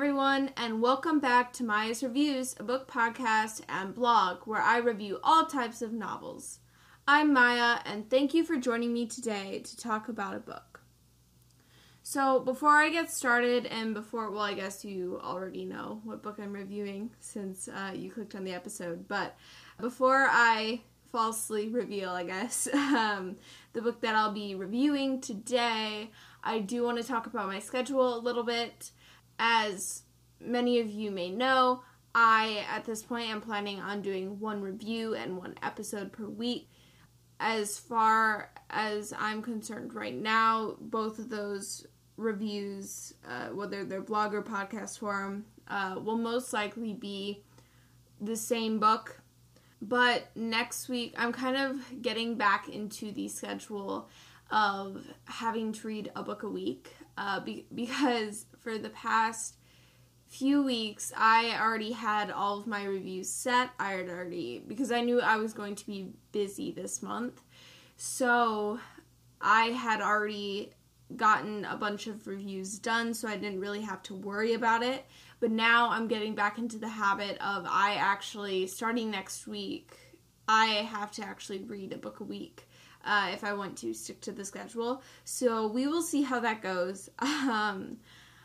everyone, and welcome back to Maya's Reviews, a book podcast and blog where I review all types of novels. I'm Maya, and thank you for joining me today to talk about a book. So, before I get started, and I guess you already know what book I'm reviewing since you clicked on the episode, but before I falsely reveal, the book that I'll be reviewing today, I do want to talk about my schedule a little bit. As many of you may know, I, at this point, am planning on doing one review and one episode per week. As far as I'm concerned right now, both of those reviews, whether they're blog or podcast form, will most likely be the same book. But next week, I'm kind of getting back into the schedule of having to read a book a week, because for the past few weeks, I already had all of my reviews set. Because I knew I was going to be busy this month, so I had already gotten a bunch of reviews done, so I didn't really have to worry about it. But now I'm getting back into the habit of starting next week, I have to actually read a book a week if I want to stick to the schedule. So we will see how that goes. I'm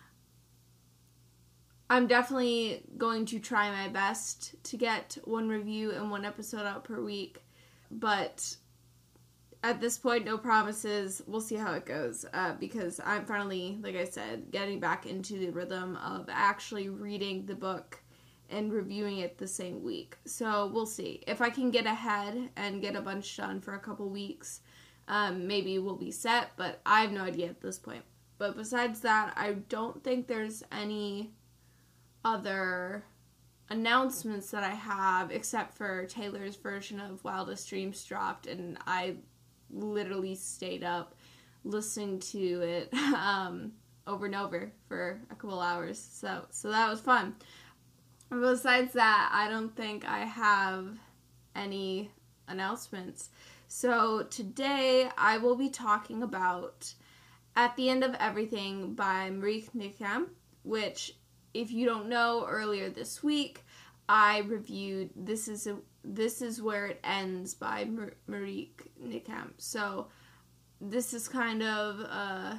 definitely going to try my best to get one review and one episode out per week, but at this point, no promises. We'll see how it goes, because I'm finally, like I said, getting back into the rhythm of actually reading the book and reviewing it the same week. So we'll see. If I can get ahead and get a bunch done for a couple weeks, maybe we'll be set, but I have no idea at this point. But besides that, I don't think there's any other announcements that I have, except for Taylor's version of Wildest Dreams dropped, and I literally stayed up listening to it over and over for a couple hours, so that was fun. Besides that, I don't think I have any announcements. So today I will be talking about At the End of Everything by Marieke Nijkamp, which, if you don't know, earlier this week I reviewed This Is Where It Ends by Marieke Nijkamp. So this is kind of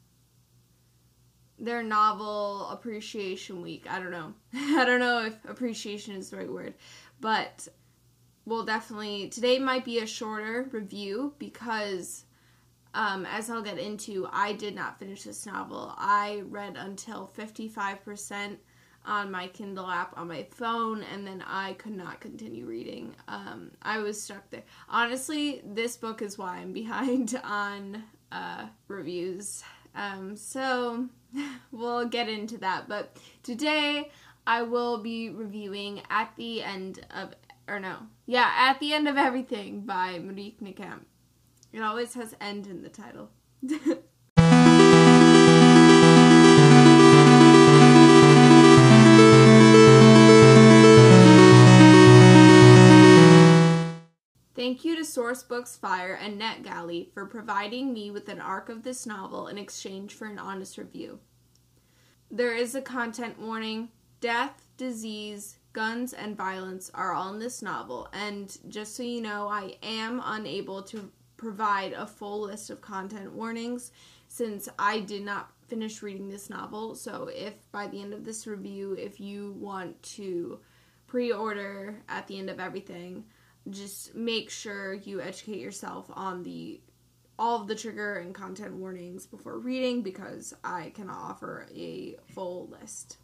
their novel appreciation week. I don't know. I don't know if appreciation is the right word, but today might be a shorter review because, as I'll get into, I did not finish this novel. I read until 55% on my Kindle app on my phone, and then I could not continue reading. I was stuck there. Honestly, this book is why I'm behind on reviews. So we'll get into that. But today I will be reviewing At the End of Everything by Marieke Nijkamp. It always has end in the title. Thank you to Sourcebooks Fire and NetGalley for providing me with an arc of this novel in exchange for an honest review. There is a content warning. Death, disease, guns, and violence are all in this novel, and just so you know, I am unable to provide a full list of content warnings since I did not finish reading this novel. So if by the end of this review, if you want to pre-order At the End of Everything, just make sure you educate yourself on all of the trigger and content warnings before reading, because I cannot offer a full list.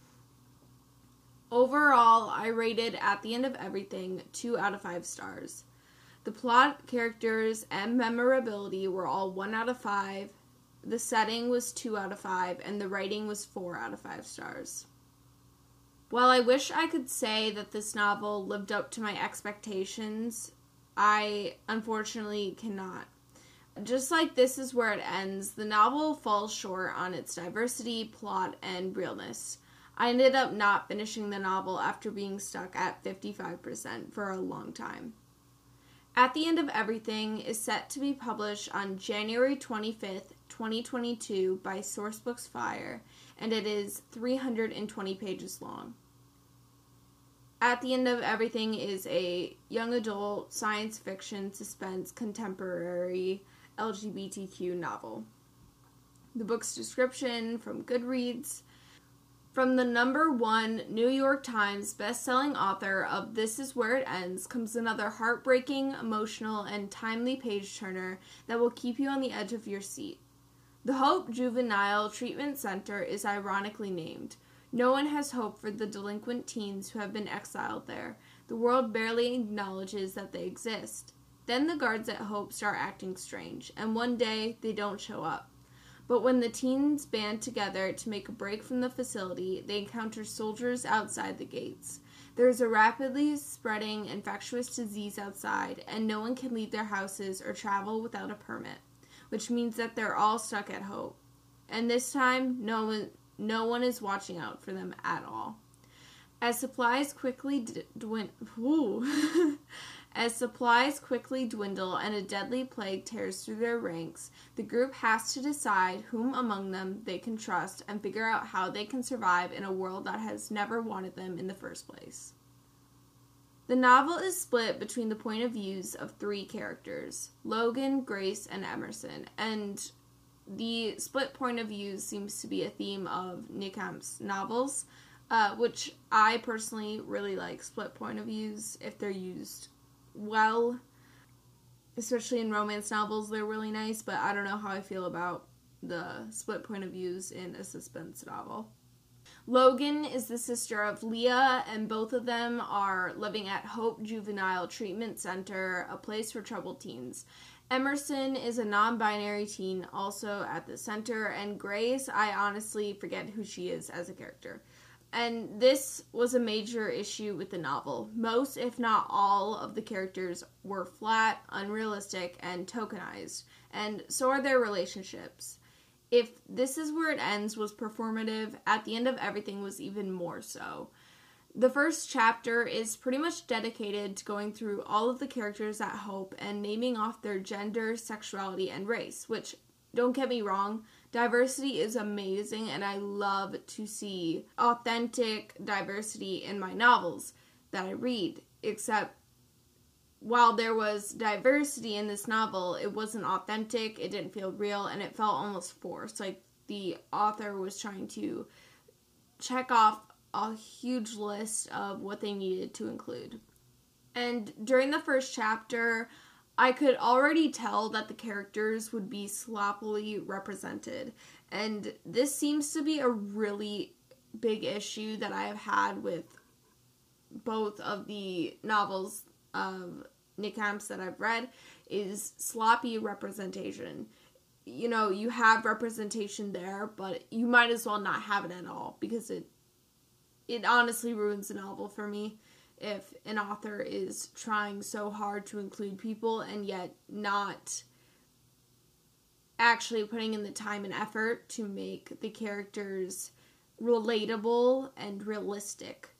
Overall, I rated At the End of Everything 2 out of 5 stars. The plot, characters, and memorability were all 1 out of 5. The setting was 2 out of 5, and the writing was 4 out of 5 stars. While I wish I could say that this novel lived up to my expectations, I unfortunately cannot. Just like This Is Where It Ends, the novel falls short on its diversity, plot, and realness. I ended up not finishing the novel after being stuck at 55% for a long time. At the End of Everything is set to be published on January 25th, 2022 by Sourcebooks Fire, and it is 320 pages long. At the End of Everything is a young adult science fiction suspense contemporary LGBTQ novel. The book's description from Goodreads: from the #1 New York Times best-selling author of This Is Where It Ends comes another heartbreaking, emotional, and timely page-turner that will keep you on the edge of your seat. The Hope Juvenile Treatment Center is ironically named. No one has hope for the delinquent teens who have been exiled there. The world barely acknowledges that they exist. Then the guards at Hope start acting strange, and one day they don't show up. But when the teens band together to make a break from the facility, they encounter soldiers outside the gates. There is a rapidly spreading infectious disease outside, and no one can leave their houses or travel without a permit, which means that they're all stuck at Hope. And this time, no one is watching out for them at all. As supplies quickly dwindle and a deadly plague tears through their ranks, the group has to decide whom among them they can trust and figure out how they can survive in a world that has never wanted them in the first place. The novel is split between the point of views of 3 characters, Logan, Grace, and Emerson, and the split point of views seems to be a theme of Nick Hamp's novels, which I personally really like split point of views if they're used well, especially in romance novels. They're really nice, but I don't know how I feel about the split point of views in a suspense novel. Logan is the sister of Leah, and both of them are living at Hope Juvenile Treatment Center, a place for troubled teens. Emerson is a non-binary teen also at the center, and Grace, I honestly forget who she is as a character. And this was a major issue with the novel. Most, if not all, of the characters were flat, unrealistic, and tokenized, and so are their relationships. If This Is Where It Ends was performative, At the End of Everything was even more so. The first chapter is pretty much dedicated to going through all of the characters at Hope and naming off their gender, sexuality, and race, which, don't get me wrong, diversity is amazing, and I love to see authentic diversity in my novels that I read, except while there was diversity in this novel, it wasn't authentic, it didn't feel real, and it felt almost forced. Like the author was trying to check off a huge list of what they needed to include. And during the first chapter, I could already tell that the characters would be sloppily represented. And this seems to be a really big issue that I have had with both of the novels of Nick Hamp's that I've read, is sloppy representation. You know, you have representation there, but you might as well not have it at all, because it honestly ruins the novel for me if an author is trying so hard to include people and yet not actually putting in the time and effort to make the characters relatable and realistic.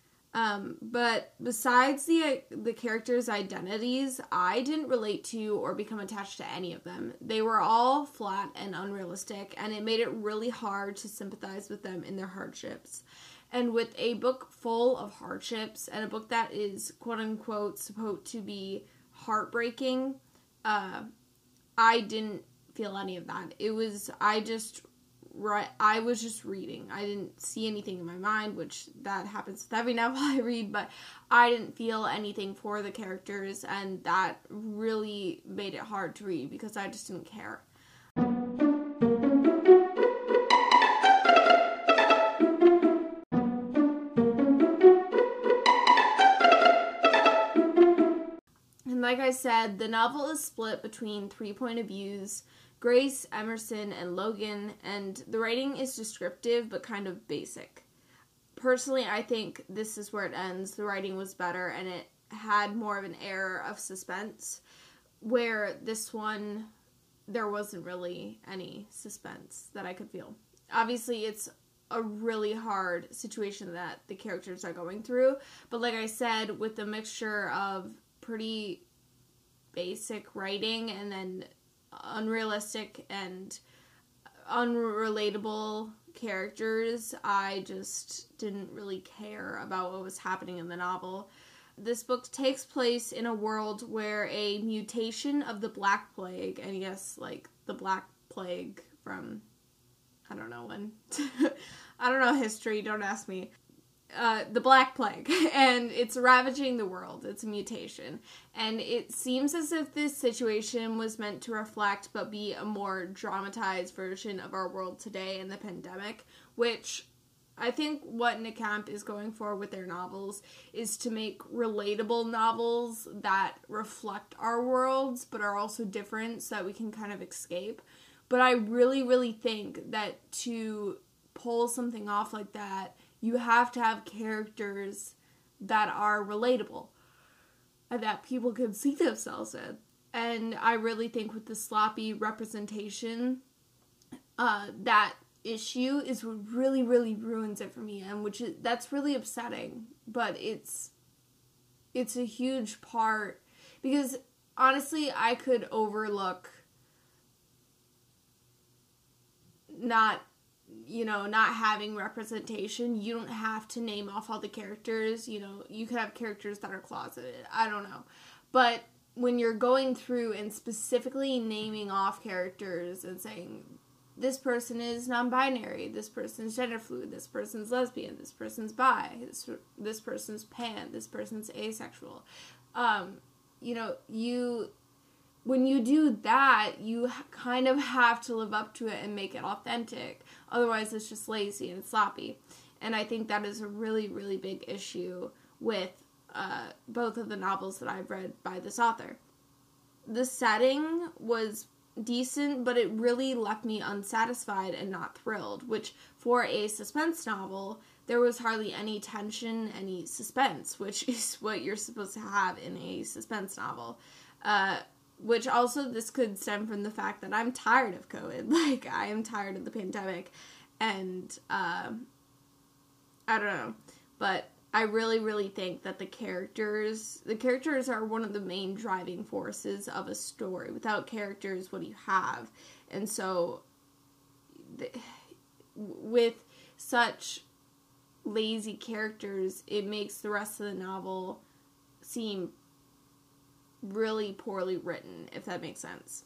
But besides the characters' identities, I didn't relate to or become attached to any of them. They were all flat and unrealistic, and it made it really hard to sympathize with them in their hardships. And with a book full of hardships, and a book that is quote-unquote supposed to be heartbreaking, I didn't feel any of that. I was just reading. I didn't see anything in my mind, which that happens with every novel I read, but I didn't feel anything for the characters, and that really made it hard to read because I just didn't care. And like I said, the novel is split between 3 point of views: Grace, Emerson, and Logan, and the writing is descriptive but kind of basic. Personally, I think This Is Where It Ends, the writing was better and it had more of an air of suspense, where this one, there wasn't really any suspense that I could feel. Obviously, it's a really hard situation that the characters are going through, but like I said, with the mixture of pretty basic writing and then unrealistic and unrelatable characters. I just didn't really care about what was happening in the novel. This book takes place in a world where a mutation of the Black Plague, and yes, like the Black Plague from, I don't know when, I don't know history, don't ask me, the Black Plague, and it's ravaging the world. It's a mutation, and it seems as if this situation was meant to reflect but be a more dramatized version of our world today in the pandemic, which I think what Nick Camp is going for with their novels is to make relatable novels that reflect our worlds but are also different so that we can kind of escape. But I really, really think that to pull something off like that, you have to have characters that are relatable and that people can see themselves in. And I really think with the sloppy representation, that issue is what really, really ruins it for me, and that's really upsetting. But it's a huge part, because honestly, I could overlook not having representation. You don't have to name off all the characters. You could have characters that are closeted. I don't know. But when you're going through and specifically naming off characters and saying, this person is non-binary, this person's gender fluid, this person's lesbian, this person's bi, this person's pan, this person's asexual. When you do that, you kind of have to live up to it and make it authentic. Otherwise, it's just lazy and sloppy. And I think that is a really, really big issue with both of the novels that I've read by this author. The setting was decent, but it really left me unsatisfied and not thrilled, which for a suspense novel, there was hardly any tension, any suspense, which is what you're supposed to have in a suspense novel. Which also, this could stem from the fact that I'm tired of COVID. Like, I am tired of the pandemic, and I don't know, but I really, really think that the characters are one of the main driving forces of a story. Without characters, what do you have? And so, with such lazy characters, it makes the rest of the novel seem really poorly written, if that makes sense.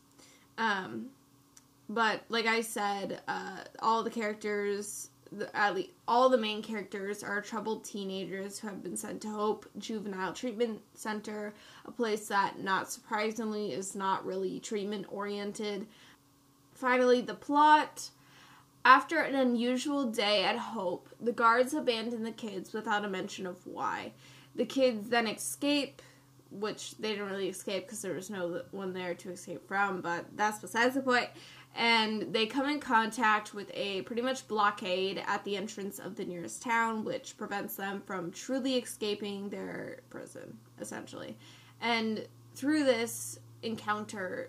But like I said, all the characters, at least all the main characters, are troubled teenagers who have been sent to Hope Juvenile Treatment Center, a place that, not surprisingly, is not really treatment oriented. Finally, the plot. After an unusual day at Hope, the guards abandon the kids without a mention of why. The kids then escape, which they didn't really escape because there was no one there to escape from, but that's besides the point. And they come in contact with a pretty much blockade at the entrance of the nearest town, which prevents them from truly escaping their prison, essentially. And through this encounter,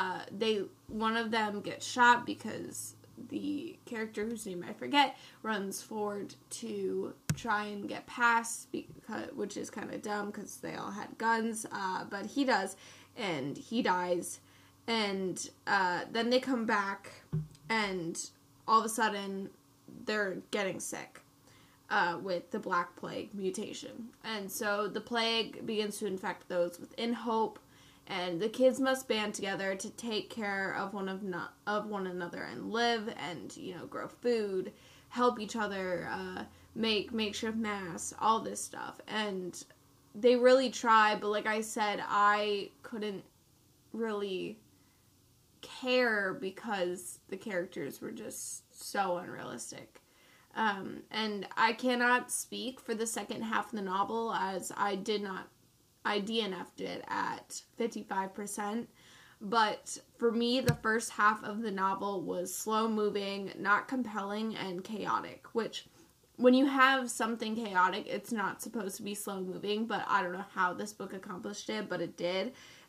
one of them gets shot because the character, whose name I forget, runs forward to try and get past, which is kind of dumb because they all had guns, but he does, and he dies. And then they come back, and all of a sudden they're getting sick with the Black Plague mutation. And so the plague begins to infect those within Hope, and the kids must band together to take care of one another and live and, grow food, help each other, make makeshift masks, all this stuff. And they really try, but like I said, I couldn't really care because the characters were just so unrealistic. And I cannot speak for the second half of the novel, as I DNF'd it at 55%, but for me, the first half of the novel was slow-moving, not compelling, and chaotic, which, when you have something chaotic, it's not supposed to be slow-moving, but I don't know how this book accomplished it, but it did.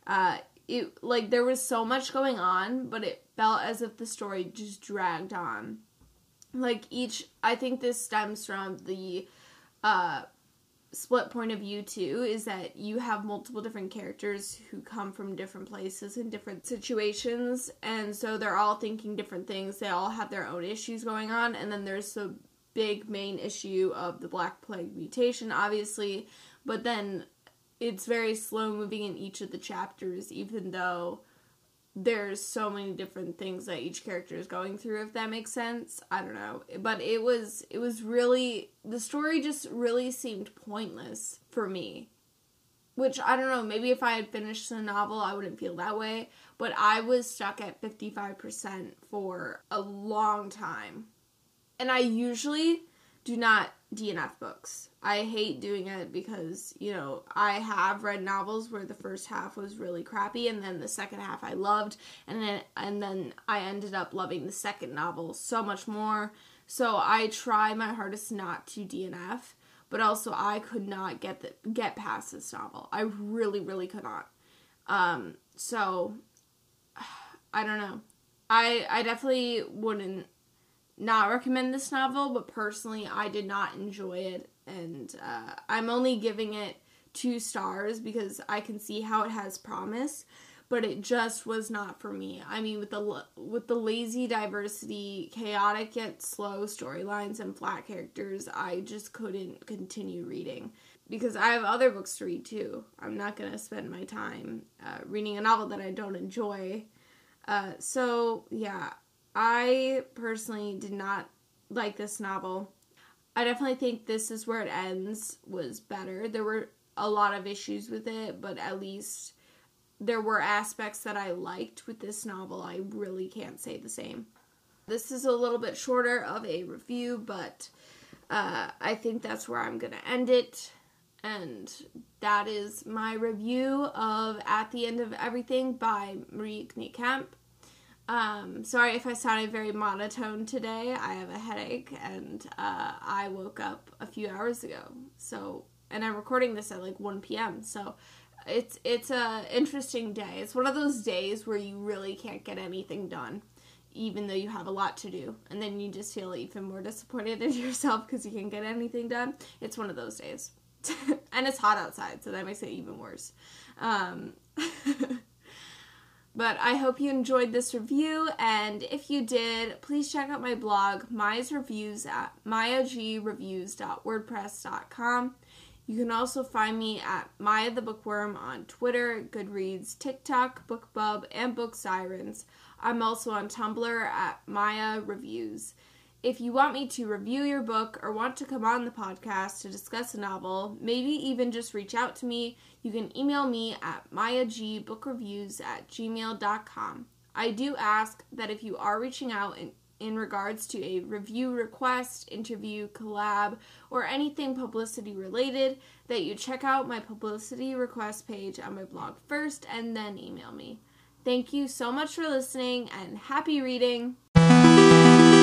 There was so much going on, but it felt as if the story just dragged on. I think this stems from the split point of view too is that you have multiple different characters who come from different places and different situations, and so they're all thinking different things. They all have their own issues going on, and then there's the big main issue of the Black Plague mutation, obviously, but then it's very slow moving in each of the chapters, even though there's so many different things that each character is going through, if that makes sense. I don't know. But it was really, the story just really seemed pointless for me. Which, I don't know, maybe if I had finished the novel, I wouldn't feel that way. But I was stuck at 55% for a long time. And I usually do not DNF books. I hate doing it because, you know, I have read novels where the first half was really crappy and then the second half I loved, and then I ended up loving the second novel so much more. So I try my hardest not to DNF, but also I could not get past this novel. I really, really could not. So I don't know. I definitely wouldn't not recommend this novel, but personally I did not enjoy it, and I'm only giving it 2 stars because I can see how it has promise, but it just was not for me. I mean, with the lazy diversity, chaotic yet slow storylines, and flat characters, I just couldn't continue reading because I have other books to read too. I'm not going to spend my time reading a novel that I don't enjoy. So yeah, I personally did not like this novel. I definitely think This Is Where It Ends was better. There were a lot of issues with it, but at least there were aspects that I liked with this novel. I really can't say the same. This is a little bit shorter of a review, but I think that's where I'm going to end it. And that is my review of At the End of Everything by Marie Kneekamp. Sorry if I sounded very monotone today. I have a headache, and I woke up a few hours ago. And I'm recording this at like 1 p.m. So it's a interesting day. It's one of those days where you really can't get anything done, even though you have a lot to do, and then you just feel even more disappointed in yourself because you can't get anything done. It's one of those days, and it's hot outside, so that makes it even worse. But I hope you enjoyed this review, and if you did, please check out my blog, Maya's Reviews, at mayagreviews.wordpress.com. You can also find me at Maya the Bookworm on Twitter, Goodreads, TikTok, BookBub, and Book Sirens. I'm also on Tumblr at Maya Reviews. If you want me to review your book or want to come on the podcast to discuss a novel, maybe even just reach out to me, you can email me at mayagbookreviews@gmail.com. I do ask that if you are reaching out in regards to a review request, interview, collab, or anything publicity related, that you check out my publicity request page on my blog first and then email me. Thank you so much for listening, and happy reading!